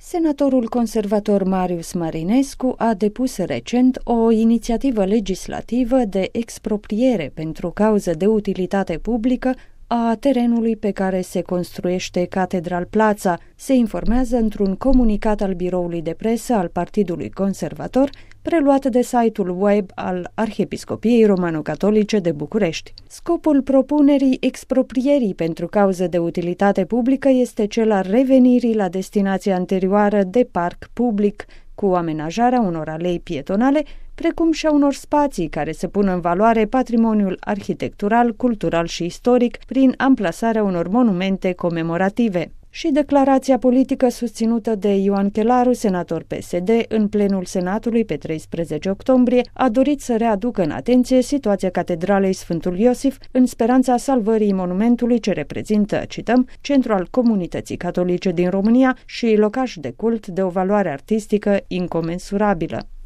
Senatorul conservator Marius Marinescu a depus recent o inițiativă legislativă de expropriere pentru cauză de utilitate publică a terenului pe care se construiește Catedral Plața, se informează într-un comunicat al biroului de presă al Partidului Conservator, preluat de site-ul web al Arhiepiscopiei Romano-Catolice de București. Scopul propunerii exproprierii pentru cauză de utilitate publică este cel al revenirii la destinația anterioară de parc public, cu amenajarea unor alei pietonale, precum și a unor spații care să pună în valoare patrimoniul arhitectural, cultural și istoric prin amplasarea unor monumente comemorative. Și declarația politică susținută de Ioan Chelaru, senator PSD, în plenul Senatului pe 13 octombrie, a dorit să readucă în atenție situația Catedralei Sfântul Iosif în speranța salvării monumentului ce reprezintă, cităm, centru al comunității catolice din România și locaș de cult de o valoare artistică incomensurabilă.